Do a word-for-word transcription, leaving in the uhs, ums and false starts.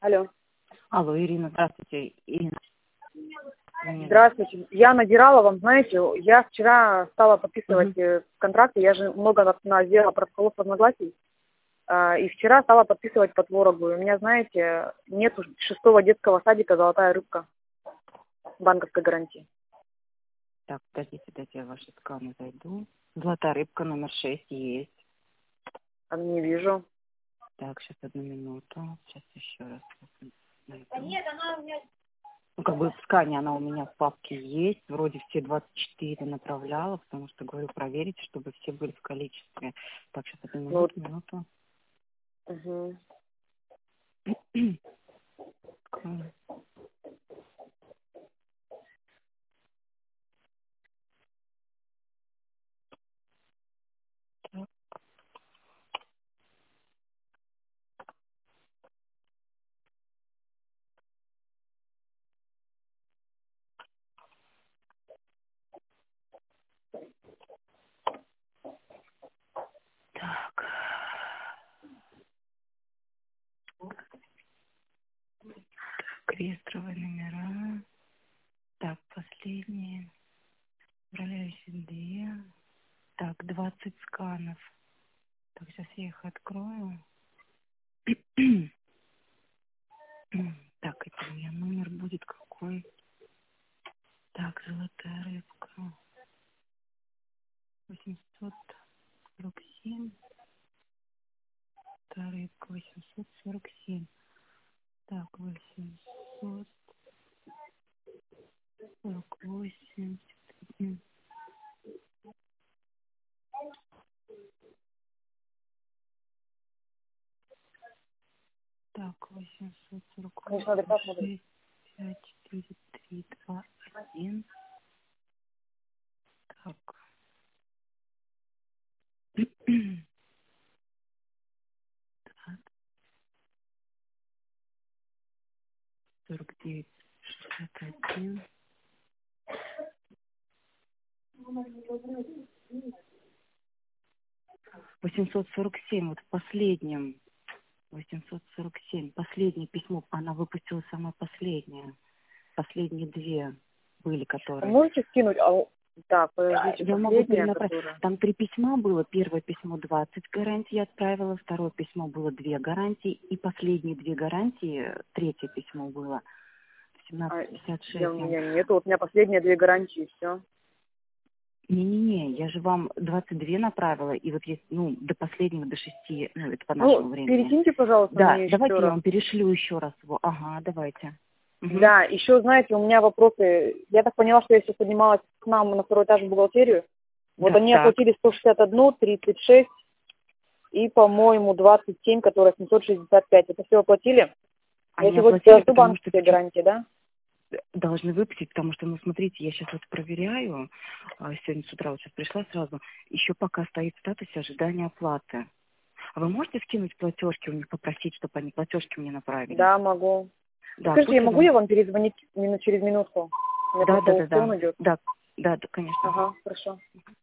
Алло. Алло, Ирина, здравствуйте. Ирина. Здравствуйте. Я набирала вам, знаете, я вчера стала подписывать Угу. контракты, я же много сделала протоколов разногласий, и вчера стала подписывать по творогу. У меня, знаете, нету шестого детского садика «Золотая рыбка» банковской гарантии. Так, подождите, дайте я ваши сканы зайду. Золотая рыбка номер шесть есть. А не вижу. Так, сейчас одну минуту. Сейчас еще раз найду. Да нет, она у меня... Ну, как бы в скане она у меня в папке есть. Вроде все двадцать четыре направляла, потому что, говорю, проверить, чтобы все были в количестве. Так, сейчас одну минуту, Вот. минуту. Угу. Так. Реестровые номера. Так, последние. Управляющие две. Так, двадцать сканов. Так, сейчас я их открою. Так, это у меня номер будет какой? Так, золотая рыбка. восемьсот сорок семь. Золотая рыбка восемьсот сорок семь. Так, восемьсот сорок восемь. Так, восемьсот сорок восемь, шесть, пять, четыре, три, два, один. Так. Так, сорок девять, шестьдесят один. восемьсот сорок семь, вот в последнем. восемьсот сорок семь. Последнее письмо, она выпустила самое последнее. Последние две были, которые... Можете скинуть? А, так, подождите, Я могу последняя, перенаправить. которая... Там три письма было. Первое письмо двадцать гарантий я отправила, второе письмо было две гарантии, и последние две гарантии, третье письмо было А, семнадцать пятьдесят я, шесть. у меня нету, вот у меня последние две гарантии, все. Не-не-не, я же вам двадцать две направила, и вот есть, ну, до последнего, до шести, ну, это по нашему Ну, времени. перекиньте, пожалуйста, Да, мне еще давайте я раз. вам перешлю еще раз его. Ага, давайте. Угу. Да, еще, знаете, у меня вопросы. Я так поняла, что я сейчас поднималась к нам на второй этаж в бухгалтерию. Вот Да, они так. оплатили сто шестьдесят один, тридцать шесть и, по-моему, двадцать семь, которая семьсот шестьдесят пять. Это все оплатили? Я Они сегодня оплатили, должны потому что банковские почему- гарантии, да? должны выплатить, потому что, ну, смотрите, я сейчас вот проверяю, а, сегодня с утра вот сейчас пришла сразу, еще пока стоит в статусе ожидания оплаты. А вы можете скинуть платежки у них, попросить, чтобы они платежки мне направили? Да, могу. Да, Скажите, пусть я я могу вам... я вам перезвонить минут через минутку? У меня Да, просто да, да, да, аукцион идет. да, да, да, конечно. Ага, хорошо.